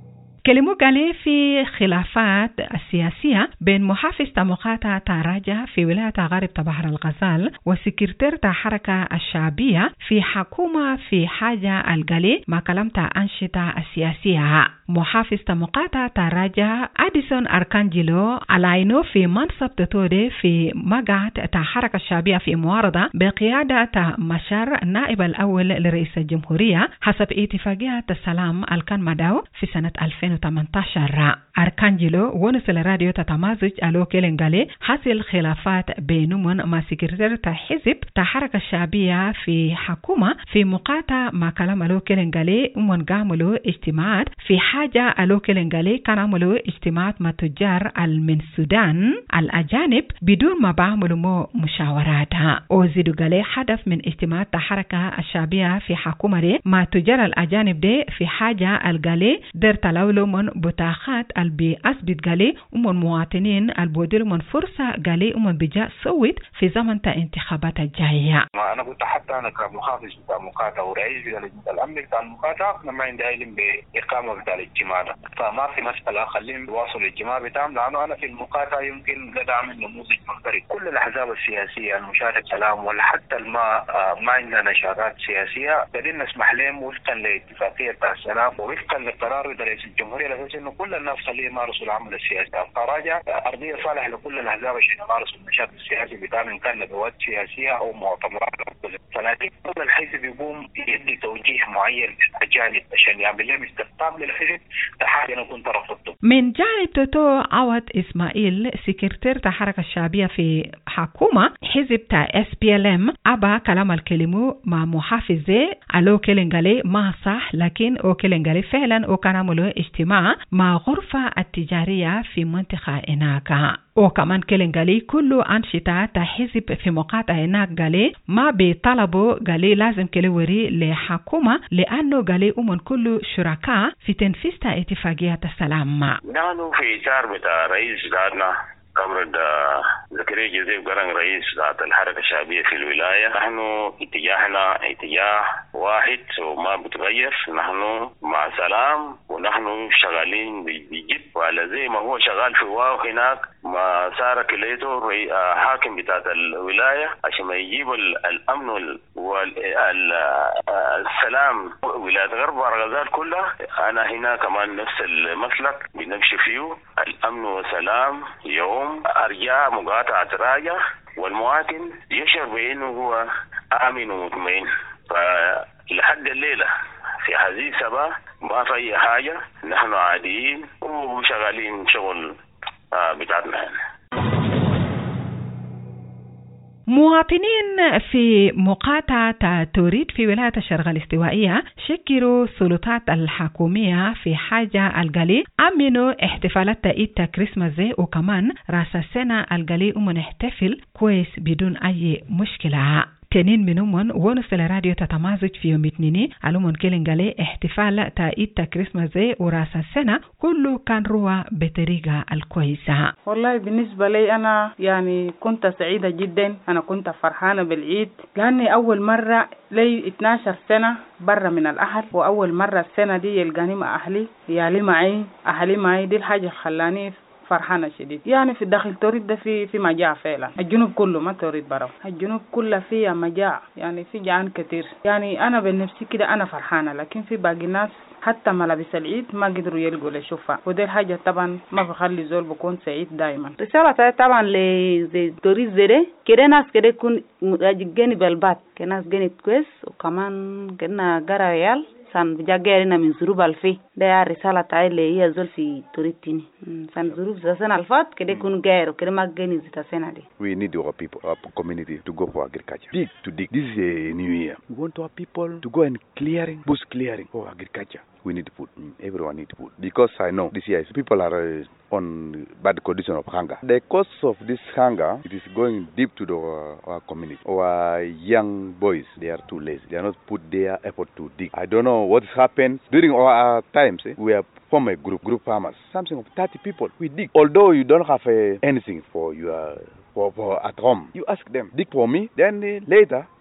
كلموا قالي في خلافات السياسية بين محافظ مقاطعة تاراجة في ولاية غرب بحر الغزال وسكرتير حركة الشعبية في حكومة في حاجة القلي ما كلمت أنشطة السياسية. محافظ مقاطعة تاراجة أديسون أركانجيلو على في منصب تطوري في مقعد حركة الشعبية في معارضة بقيادة مشار نائب الأول لرئيس الجمهورية حسب اتفاقية السلام الكان مداو في سنة ألفين وثمانية عشر. أركانجيلو ونسل راديو تتمازج ألو كيلنغالي حصل خلافات بينهم مع سكرتير حزب حركة الشعبية في حكومة في مقاطعة ما كلام ألو كيلنغالي ومن عملوا اجتماعات في حاجة ألو كيلنغالي كان عملوا اجتماعات مع تجار من السودان الأجانب بدون ما بعملوا مو مشاوراتها. وزيدوا قالي هدف من اجتماعات الحركة الشعبية في حكومة دي مع تجار الأجانب دي في حاجة القالي در تلولو من بطاقات البي أثبت قالي ومن مواطنين البودلو من فرصة قالي ومن بجاء صوت في زمن الانتخابات الجاية. ما أنا قلت حتى أنا كمحافظ بتاع مقاطعة ورئيس الأمن بتاع المقاطعة أنا ما عندي علم بإقامة بتاع الاجتماع ده، فما في مسألة خليهم يواصلوا الاجتماع بتاعهم لأنه أنا في المقاطعة يمكن قد أعمل نموذج مختلف. كل الأحزاب السياسية المشاركة سلام ولا حتى ما ما عندنا نشاطات سياسية قاعدين نسمح لهم وفقا لاتفاقية السلام ووفقا لقرار رئيس الجمهورية لأساس إنه كل الناس خليه يمارسوا العمل السياسي. القراجة أرضية صالحة لكل الأحزاب عشان يمارسوا النشاط السياسي بتاعهم إن كان ندوات سياسية أو مؤتمرات أو كذا. فلكن كل الحزب يقوم يدي توجيه معين للأجانب عشان يعمل لهم استقطاب للحزب، ده حاجة أنا كنت رفضته. من جانب توتو عوض إسماعيل سكرتير الحركة الشعبية في حكومة حزب تا إس بي إل إم أبا كلام الكلمة مع محافظة ألو كيلنغالي ما صح، لكن أو كيلنغالي فعلا أو كان عملوا اجتماع مع غرفة التجارية في منطقة هناك. وكمان كيلنغالي كل أنشطة حزب في مقاطعة هناك قالي ما بيطلبوا قالي لازم كلوري لحكومة لأنه قالي أمن كل شركاء في تنفيذ اتفاقية السلام. نحن في إطار بتاع رئيس دارنا كمرد زكريا جوزيف قرن رئيس ذات الحركة الشعبية في الولاية. نحن اتجاهنا اتجاه واحد وما بتغير، نحن مع سلام ونحن شغالين بجد، وعلى زي ما هو شغال في واو هناك ما صار كليته حاكم بتاعت الولاية عشان ما يجيب الأمن والسلام ولاية غرب الغزال كلها. أنا هنا كمان نفس المسلك بنمشي فيه، الأمن والسلام يوم أرجع مقاطعة راجع والمواطن يشعر بأنه هو آمن ومطمئن. فلحد الليلة في هذه السبا ما في أي حاجة، نحن عاديين وشغالين شغل بتاعتنا هنا. مواطنين في مقاطعة توريد في ولاية الشرق الاستوائية شكروا السلطات الحكومية في حاجة القلي أمنوا احتفالات عيد كريسماس وكمان راس السنة القلي ومنحتفل كويس بدون أي مشكلة. تنين منهم ونسل راديو تتمازج في يوم اثنين علومون كيلنغالي احتفال تايد كريسماس وراس السنة كله كان روى بطريقة الكويسة. والله بالنسبة لي أنا يعني كنت سعيدة جدا، أنا كنت فرحانة بالعيد لأني أول مرة لي اثناشر سنة برا من الأهل، وأول مرة السنة دي يلقاني مع أهلي، يالي معي أهلي معي، دي الحاجة خلاني فرحانة شديد. يعني في الداخل توريد ده في في مجاعة فعلا، الجنوب كله ما توريد برا، الجنوب كله فيها مجاعة، يعني في جعان كتير. يعني أنا بنفسي كده أنا فرحانة، لكن في باقي الناس حتى ملابس العيد ما قدروا يلقوا لشوفها، ودي الحاجة طبعا ما بخلي زول بكون سعيد دائما. رسالة طبعا لزي توريد زي كده ناس كده يكون جانب البات كناس جانب كويس، وكمان كنا جريال سان بجاجرنا من ظروف الفي ده رسالة تعالى اللي هي زول في توريتيني سان ظروف السنة الفات كده يكون غير وكده ما جاني زي السنة دي. We need our people, our community to go for agriculture. Dig to dig. This is a new year. We want our people to go and clearing, bush clearing for agriculture. We need food. Everyone needs food. Because I know this year people are uh, on bad condition of hunger. The cause of this hunger, it is going deep to the, uh, our community. Our young boys, they are too lazy. They are not put their effort to dig. I don't know what has happened. During our times, eh, we have formed a group, group farmers, something of thirty people. We dig. Although you don't have uh, anything for your For, for at home, you ask them, dig for me, then uh, later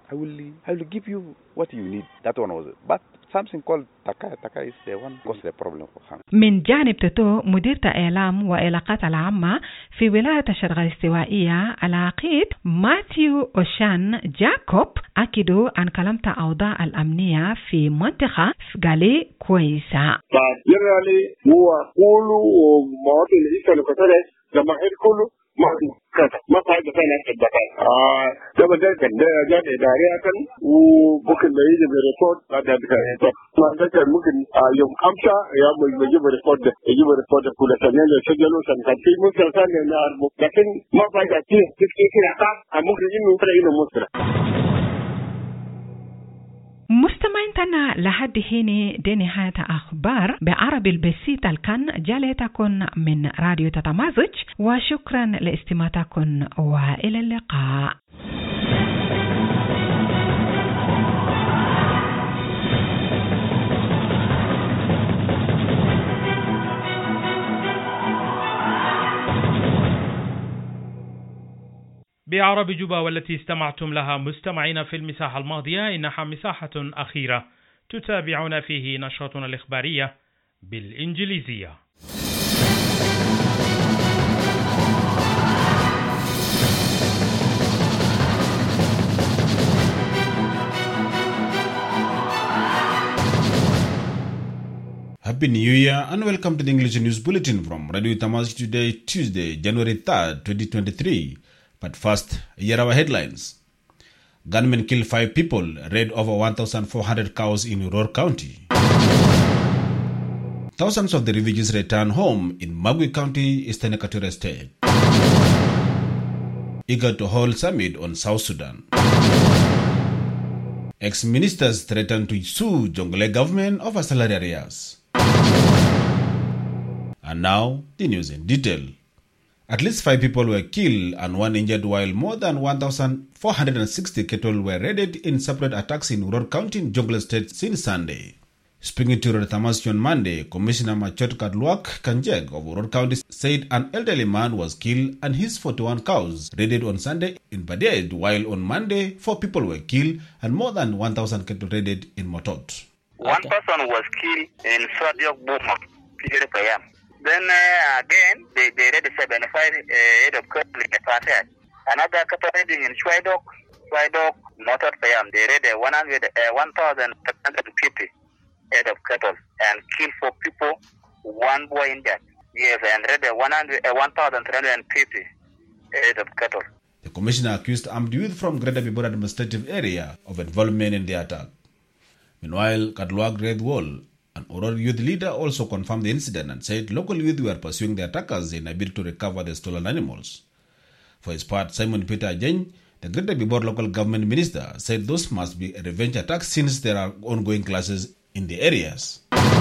I will, I will give you what you need. That one was it. But something called Taka, Taka is the one caused the problem for him. من جانب تتو مدير إعلام وعلاقات العامة في ولاية الشرق الاستوائية العقيد ماثيو أوشان جاكوب أكدوا عن كلمة أوضاع الأمنية في منطقة قالي كويسة. فجنرالي هو كله ومواطن الإيسا لكتره جماهير كله ما كذا ما فايدة فينا في الدفاع. آه ده بدل كان ده جان إدارية كان وممكن ما يجي بريبورت بعد ذلك ما ذكر ممكن يوم خمسة يوم يجيب ريبورت يجيب ريبورت كل سنة يسجلوا سنة كان في مشكلة ثانية نعرفه لكن ما فايدة كثير كثير كثير حتى ممكن إنه يترين مشكلة. مستمعيننا لحد هنا دي نهاية أخبار بعربي البسيط الكن جالتكن من راديو تتمازج وشكرا لاستماعتكن وإلى اللقاء. بعرب جوبا والتي استمعتم لها مستمعين في المساحة الماضية إنها مساحة أخيرة تتابعون فيه نشرتنا الإخبارية بالإنجليزية. Happy New Year and welcome to the English News Bulletin from Radio Tamaz today, Tuesday, January third, twenty twenty-three. But first, here are our headlines. Gunmen kill five people, raid over one thousand four hundred cows in Aurora County. Thousands of the refugees return home in Magui County, Eastern Equatorial State. Eager to hold summit on South Sudan. Ex-ministers threaten to sue Jonglei government over salary arrears. And now, the news in detail. At least five people were killed and one injured while more than one thousand four hundred sixty cattle were raided in separate attacks in Aurora County in Jonglei State since Sunday. Speaking to Radio Tamaz on Monday, Commissioner Machot Kadluak Kanjeg of Aurora County said an elderly man was killed and his forty-one cows raided on Sunday in Badiad, while on Monday four people were killed and more than one thousand cattle raided in Motot. One person was killed in Swadiok Buma, P J P M. Then uh, again, they, they raided seventy-five uh, head of cattle in the Passet. Another cattle raiding in Swidok, Swidok, Motot P M. They raided one thousand seven hundred fifty head of cattle and killed four people, one boy injured. Yes, and raided one thousand three hundred fifty head of cattle. The commissioner accused armed youth from Greater Bibora administrative area of involvement in the attack. Meanwhile, Kadluak Red Wall, an Aurora youth leader, also confirmed the incident and said local youth were pursuing the attackers in a bid to recover the stolen animals. For his part, Simon Peter Ajeng, the Greater Bibora local government minister, said those must be a revenge attack since there are ongoing clashes in the areas.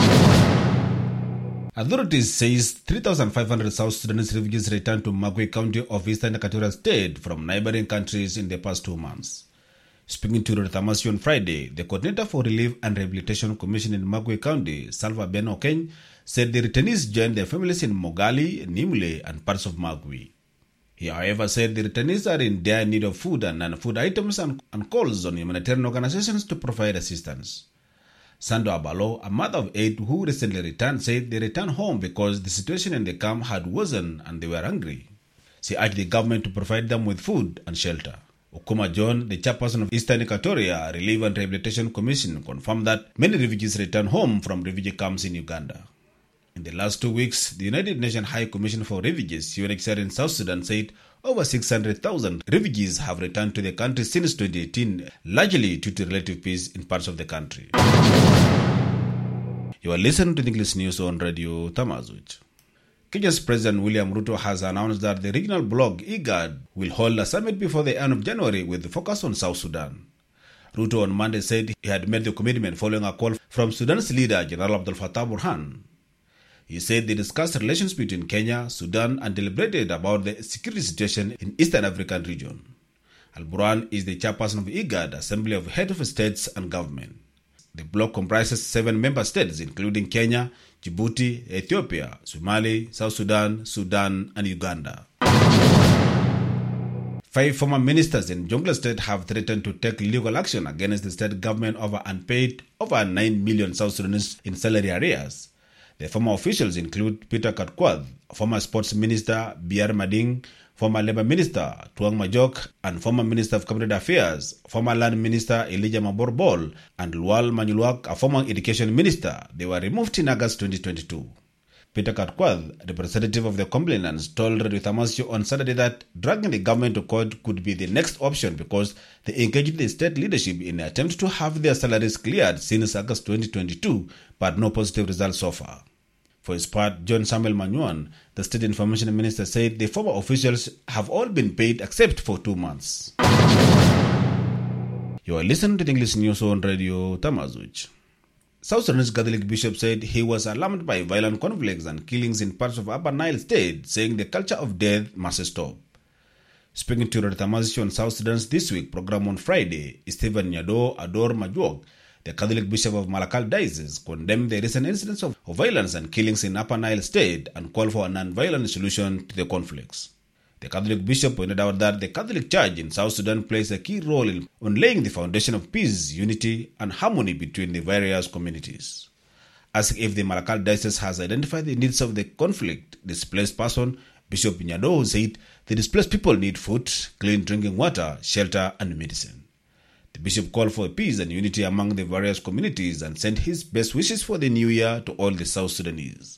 Authorities says three thousand five hundred South Sudanese refugees returned to Magui County of Eastern Equatorial State from neighboring countries in the past two months. Speaking to Tamasi on Friday, the coordinator for Relief and Rehabilitation Commission in Magui County, Salva Ben Okeny, said the returnees joined their families in Mogali, Nimule, and parts of Magui. He, however, said the returnees are in dire need of food and non-food items and, and calls on humanitarian organizations to provide assistance. Sando Abalo, a mother of eight who recently returned, said they returned home because the situation in the camp had worsened and they were hungry. She urged the government to provide them with food and shelter. Okuma John, the chairperson of Eastern Equatoria Relief and Rehabilitation Commission, confirmed that many refugees returned home from refugee camps in Uganda. In the last two weeks, the United Nations High Commission for Refugees, U N H C R in South Sudan, said over six hundred thousand refugees have returned to the country since twenty eighteen, largely due to relative peace in parts of the country. You are listening to the English News on Radio Tamazuj. Kenya's President William Ruto has announced that the regional bloc IGAD will hold a summit before the end of January with the focus on South Sudan. Ruto on Monday said he had made the commitment following a call from Sudan's leader, General Abdel Fattah Burhan. He said they discussed relations between Kenya, Sudan, and deliberated about the security situation in Eastern African region. Al-Burhan is the chairperson of IGAD, Assembly of Heads of States and Government. The bloc comprises seven member states, including Kenya, Djibouti, Ethiopia, Somalia, South Sudan, Sudan, and Uganda. Five former ministers in Jonglei State have threatened to take legal action against the state government over unpaid over nine million South Sudanese in salary arrears. The former officials include Peter Katkwad, former sports minister Biar Mading, former labor minister Tuang Majok, and former minister of cabinet affairs, former land minister Elijah Maborbol, and Lual Manyulwak, a former education minister. They were removed in August twenty twenty-two. Peter Katkwad, representative of the complainants, told Radio Tamasio on Saturday that dragging the government to court could be the next option because they engaged the state leadership in an attempt to have their salaries cleared since August twenty twenty-two, but no positive results so far. For his part, John Samuel Manyuan, the state information minister, said the former officials have all been paid except for two months. You are listening to the English News on Radio Tamazuch. South Sudanese Catholic bishop said he was alarmed by violent conflicts and killings in parts of Upper Nile State, saying the culture of death must stop. Speaking to Radio Tamazuch on South Sudan's This Week program on Friday, Stephen Nyado Ador Majuok, the Catholic Bishop of Malakal Diocese, condemned the recent incidents of violence and killings in Upper Nile State and called for a non-violent solution to the conflicts. The Catholic Bishop pointed out that the Catholic Church in South Sudan plays a key role in on laying the foundation of peace, unity, and harmony between the various communities. Asked if the Malakal Diocese has identified the needs of the conflict-displaced person, Bishop Nyado said the displaced people need food, clean drinking water, shelter, and medicine. The bishop called for peace and unity among the various communities and sent his best wishes for the new year to all the South Sudanese.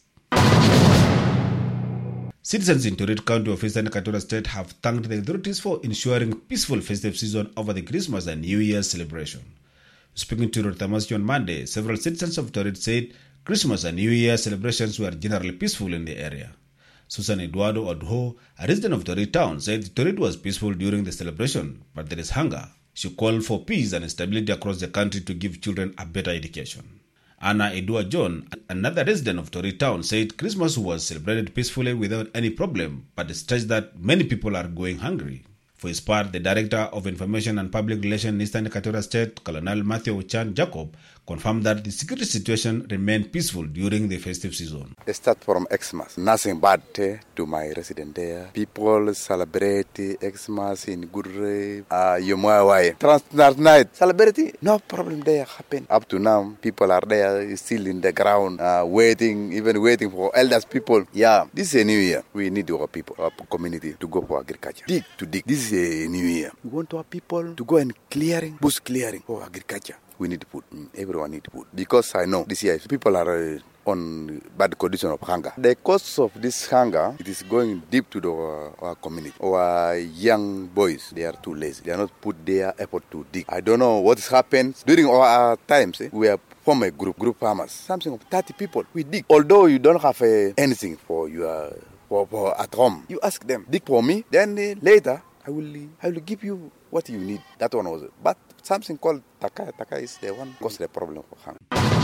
Citizens in Torit County of Eastern Equatorial State have thanked the authorities for ensuring peaceful festive season over the Christmas and New Year's celebration. Speaking to Rotamasi on Monday, several citizens of Torit said Christmas and New Year celebrations were generally peaceful in the area. Susan Eduardo Odho, a resident of Torit Town, said Torit was peaceful during the celebration, but there is hunger. She called for peace and stability across the country to give children a better education. Anna Edua John, another resident of Torit Town, said Christmas was celebrated peacefully without any problem, but stressed that many people are going hungry. For his part, the Director of Information and Public Relations in Eastern Equatorial State, Colonel Matthew Chan Jacob, confirmed that the security situation remained peaceful during the festive season. It starts from Xmas. Nothing bad eh, to my resident there. People celebrate Xmas in good way. Uh, Yomuawai. Transnational night. Celebrate. No problem there happen. Up to now, people are there still in the ground, uh, waiting, even waiting for elders people. Yeah, this is a new year. We need our people, our community to go for agriculture. Dig to dig. This is a new year. We want our people to go and clearing, bush clearing for agriculture. We need food. Everyone needs food. Because I know this year people are uh, on bad condition of hunger. The cause of this hunger, it is going deep to the, uh, our community. Our young boys, they are too lazy. They are not put their effort to dig. I don't know what has happened. During our times, eh, we are from a group, group farmers. Something of thirty people. We dig. Although you don't have uh, anything for your for, for at home, you ask them, dig for me. Then uh, later, I will I will give you what you need. That one was it. But something called Taka. Taka is the one cause the problem for hunger.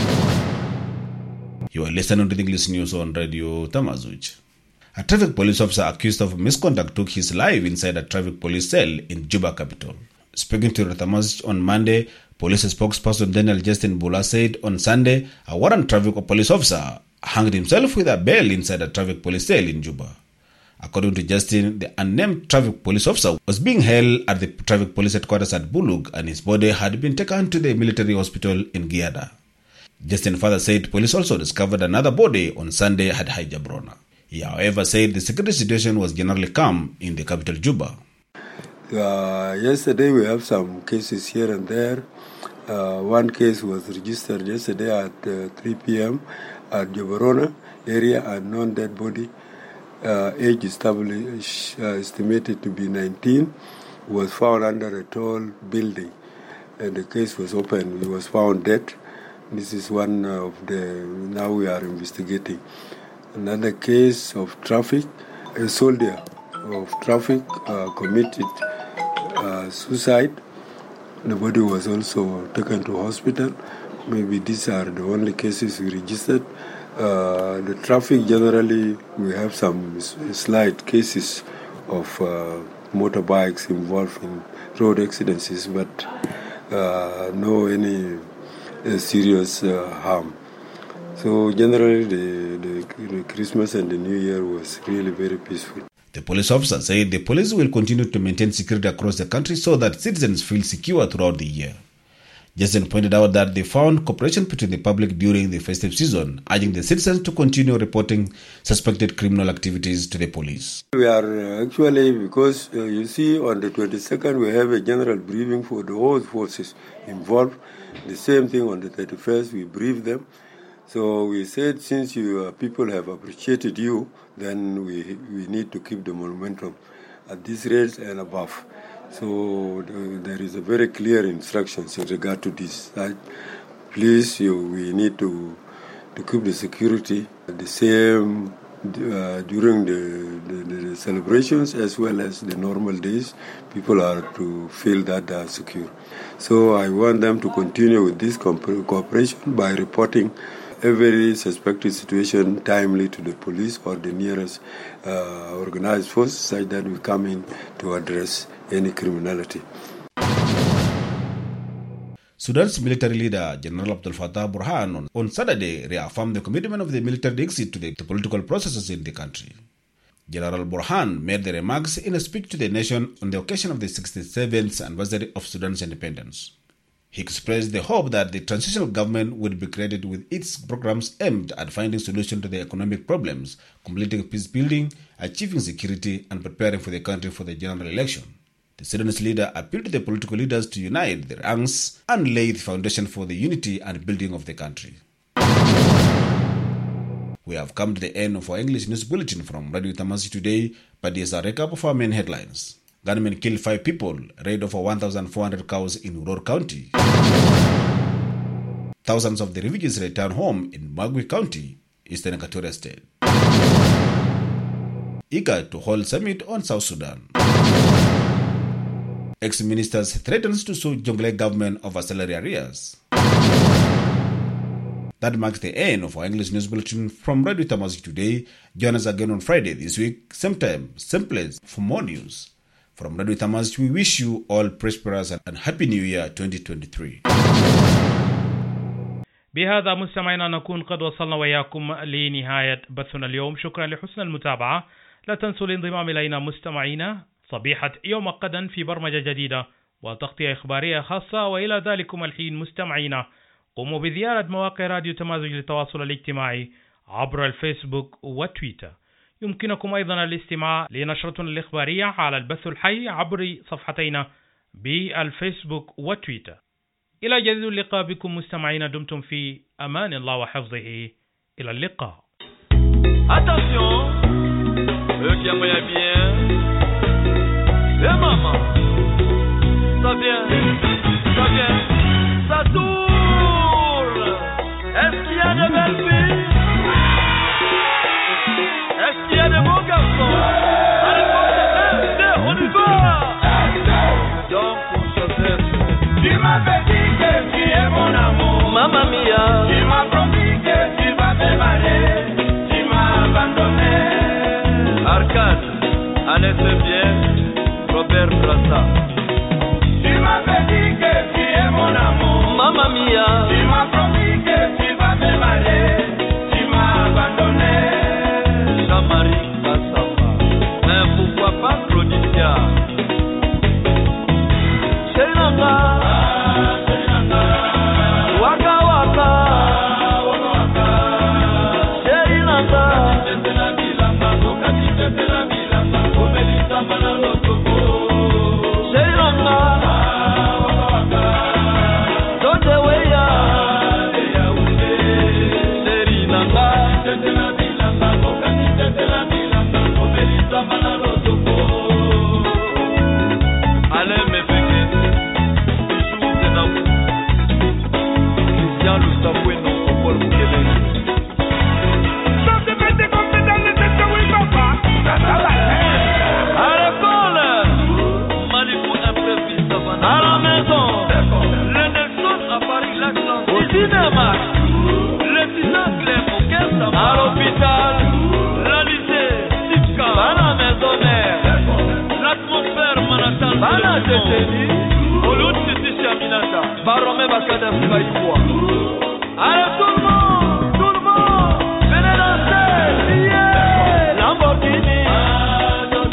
You are listening to the English News on Radio Tamazuch. A traffic police officer accused of misconduct took his life inside a traffic police cell in Juba capital. Speaking to Radio Tamazuch on Monday, police spokesperson Daniel Justin Bula said on Sunday a warrant traffic police officer hanged himself with a bell inside a traffic police cell in Juba. According to Justin, the unnamed traffic police officer was being held at the traffic police headquarters at Bulug and his body had been taken to the military hospital in Giada. Justin further said police also discovered another body on Sunday at Haijabrona. He, however, said the security situation was generally calm in the capital Juba. Uh, yesterday we have some cases here and there. Uh, one case was registered yesterday at uh, three p.m. at Jabrona area, a non-dead body. Uh, age established, uh, estimated to be nineteen, was found under a tall building, and the case was opened. He was found dead. This is one of the, now we are investigating. Another case of traffic, a soldier of traffic uh, committed uh, suicide. The body was also taken to hospital. Maybe these are the only cases we registered. Uh, the traffic generally, we have some slight cases of uh, motorbikes involved in road accidents, but uh, no any uh, serious uh, harm. So generally, the, the, the Christmas and the New Year was really very peaceful. The police officer said the police will continue to maintain security across the country so that citizens feel secure throughout the year. Jason pointed out that they found cooperation between the public during the festive season, urging the citizens to continue reporting suspected criminal activities to the police. We are uh, actually, because uh, you see on the twenty-second we have a general briefing for the whole forces involved. The same thing on the thirty-first, we briefed them. So we said, since you uh, people have appreciated you, then we we need to keep the momentum at this rate and above. So the, there is a very clear instructions in regard to this. Right? Please, you, we need to to keep the security the same uh, during the, the, the celebrations as well as the normal days. People are to feel that they are secure. So I want them to continue with this cooperation by reporting every suspected situation timely to the police or the nearest uh, organized force, such that we come in to address any criminality. Sudan's military leader, General Abdel Fattah Burhan, on, on Saturday reaffirmed the commitment of the military to exit to the, the political processes in the country. General Burhan made the remarks in a speech to the nation on the occasion of the sixty-seventh anniversary of Sudan's independence. He expressed the hope that the transitional government would be created with its programs aimed at finding solutions to the economic problems, completing peace building, achieving security, and preparing for the country for the general election. The Sudanese leader appealed to the political leaders to unite their ranks and lay the foundation for the unity and building of the country. We have come to the end of our English news bulletin from Radio Tamasi today, but here's a recap of our main headlines. Gunmen killed five people, raid over one thousand four hundred cows in Uror County. Thousands of the refugees return home in Magui County, Eastern Equatoria State. Eager to hold summit on South Sudan. Ex-ministers threatens to sue Jonglei government over salary arrears. That marks the end of our English news bulletin from Radio Tamasi today. Join us again on Friday this week, same time, same place, for more news. From Radio Tamasi, we wish you all prosperous and happy New Year twenty twenty-three. بهذا مستمعينا نكون قد وصلنا وإياكم لنهاية بثنا اليوم. شكرا لحسن المتابعة. لا تنسوا الانضمام إلينا مستمعينا صبيحة يوم غدا في برمجة جديدة وتغطية إخبارية خاصة. وإلى ذلكم الحين مستمعينا قوموا بزيارة مواقع راديو تمازج للتواصل الاجتماعي عبر الفيسبوك وتويتر. يمكنكم أيضا الاستماع لنشرتنا الإخبارية على البث الحي عبر صفحتينا بالفيسبوك وتويتر. إلى جديد اللقاء بكم مستمعين. دمتم في أمان الله وحفظه. إلى اللقاء. Attention, eux qui aiment bien, et maman, ça vient, ça vient, ça tourne. Est-ce qu'il y a de belles filles? Est-ce qu'il y a de beaux garçons? Allez, on y va. Donc, pour Joseph, tu m'avais dit que tu es mon amour. Mamma mia, tu m'as promis que tu vas te marier. Tu m'as abandonné. Arcade, allez, c'est bien. Robert Brassa. Tu m'avais dit que tu es mon amour. Mamma mia, tu m'as promis que tu vas te marier. Tu m'as abandonné. Jean-Marie Kassamba. Mais pourquoi pas Claudicia? Serinanga. Serinanga. Waka waka. Waka waka. Serinanga. Tetela bilamba. Kokati tetela bilamba. Komelisa manalo toko. Serinanga. Waka waka. Dote weya. Eya unde. Serinanga. Tetela bilamba. Kokati tetela bilamba. Komelisa manalo toko. Alain Mefeke. Bijou Zenaou. Christian Lustaboueno. Paul Moukelele. Ça se fait comme dans les têtes de Wimapa. Ça ça la tête. À l'école. Malifou imprévu Savannah. À la maison. Le Nelson à Paris l'Atlantique. Au cinéma. Le Tinacle au Kesta. À l'hôpital. La lycée. Tipka. À la maison mère. L'atmosphère Manhattan. À la détenue. Au lieu de Titi Chaminata. Baromé Bakadam Baïboua. Allez tout le monde. Tout le monde. Venez danser. Yeah. Lamborghini.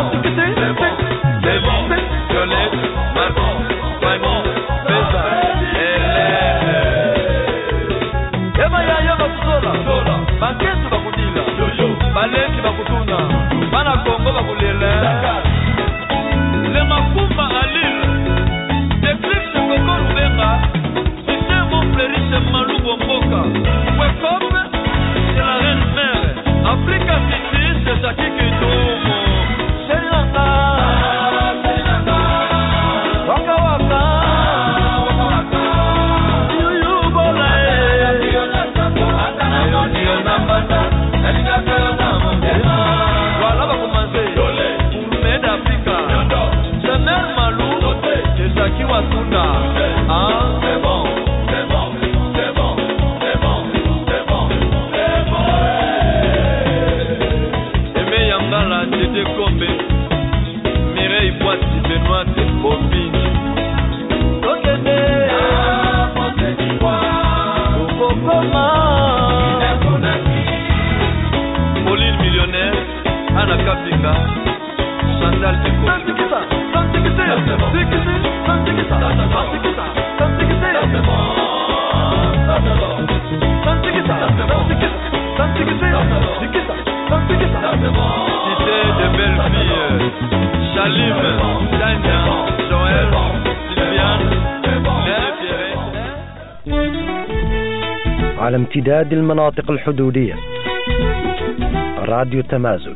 على امتداد المناطق الحدودية راديو تمازج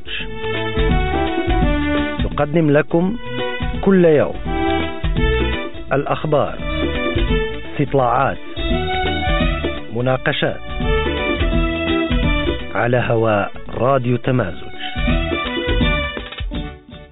تقدم لكم كل يوم الأخبار، استطلاعات، مناقشات على هواء راديو تمازج.